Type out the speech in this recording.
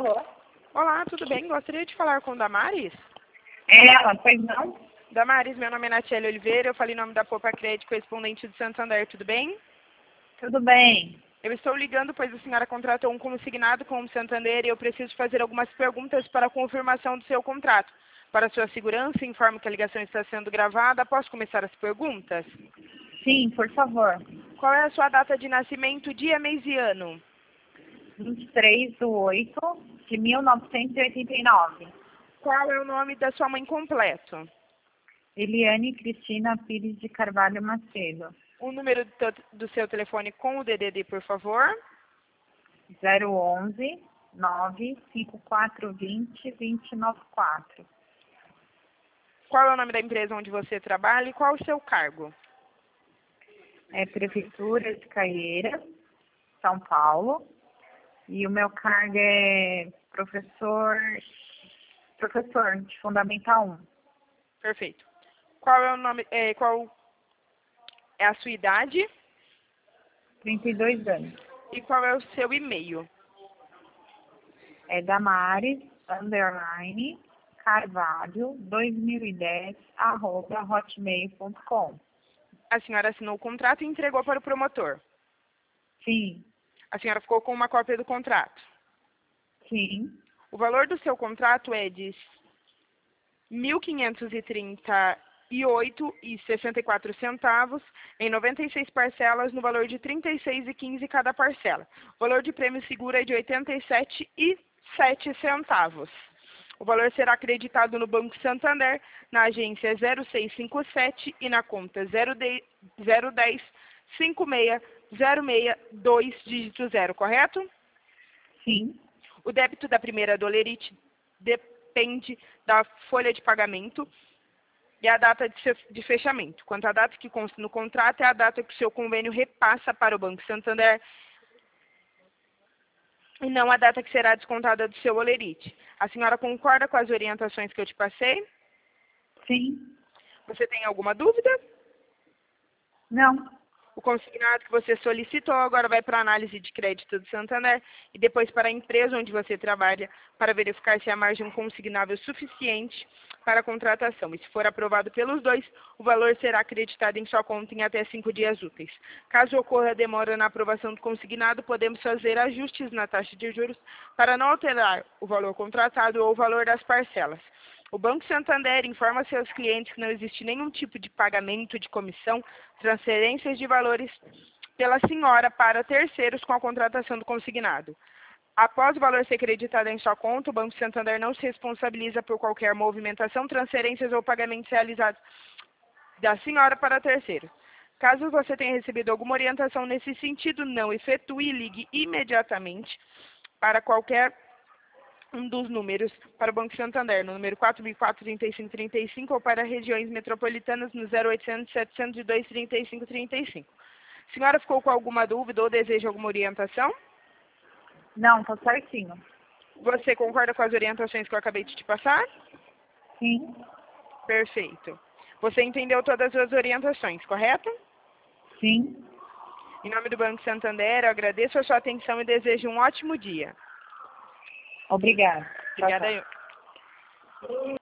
Alô? Olá, tudo bem? Gostaria de falar com Damares. É ela, pois não? Damares, meu nome é Natiele Oliveira, eu falei em nome da Poupa Crédito, correspondente de Santander, tudo bem? Tudo bem. Eu estou ligando, pois a senhora contratou um consignado com o Santander e eu preciso fazer algumas perguntas para a confirmação do seu contrato. Para sua segurança, informo que a ligação está sendo gravada. Posso começar as perguntas? Sim, por favor. Qual é a sua data de nascimento, dia, mês e ano? 23/8/1989. Qual é o nome da sua mãe completo? Eliane Cristina Pires de Carvalho Macedo. O número do seu telefone com o DDD, por favor. 011 95420 2094. Qual é o nome da empresa onde você trabalha e qual o seu cargo? É Prefeitura de Caieiras, São Paulo. E o meu cargo é professor de Fundamental 1. Perfeito. Qual é o nome, qual é a sua idade 32 anos. e qual é o seu e-mail? É Damares, Carvalho, 2010, @hotmail.com. A senhora assinou o contrato e entregou para o promotor. Sim, A senhora ficou com uma cópia do contrato. sim, O valor do seu contrato é de R$ 1.538,64 em 96 parcelas, no valor de R$ 36,15 cada parcela. O valor de prêmio seguro é de R$ 87,07. O valor será acreditado no Banco Santander, na agência 0657 e na conta 010 5606 dígito 0, correto? sim, O débito da primeira dolerite depende da folha de pagamento e a data de fechamento. Quanto à data que consta no contrato, é a data que o seu convênio repassa para o Banco Santander e não a data que será descontada do seu olerite. A senhora concorda com as orientações que eu te passei? sim. Você tem alguma dúvida? Não, O consignado que você solicitou agora vai para a análise de crédito do Santander e depois para a empresa onde você trabalha para verificar se a margem consignável é suficiente para a contratação. E se for aprovado pelos dois, o valor será acreditado em sua conta em até 5 dias úteis. Caso ocorra demora na aprovação do consignado, podemos fazer ajustes na taxa de juros para não alterar o valor contratado ou o valor das parcelas. O Banco Santander informa seus clientes que não existe nenhum tipo de pagamento de comissão, transferências de valores pela senhora para terceiros com a contratação do consignado. Após o valor ser creditado em sua conta, o Banco Santander não se responsabiliza por qualquer movimentação, transferências ou pagamentos realizados da senhora para terceiros. Caso você tenha recebido alguma orientação nesse sentido, não efetue e ligue imediatamente para qualquer um dos números para o Banco Santander, no número 4004-3535 ou para regiões metropolitanas no 0800-702-3535. Senhora ficou com alguma dúvida ou deseja alguma orientação? não, tá certinho. Você concorda com as orientações que eu acabei de te passar? Sim, Perfeito. Você entendeu todas as orientações, correto? sim. Em nome do Banco Santander, eu agradeço a sua atenção e desejo um ótimo dia. Obrigada. Tchau, Obrigada tchau. eu.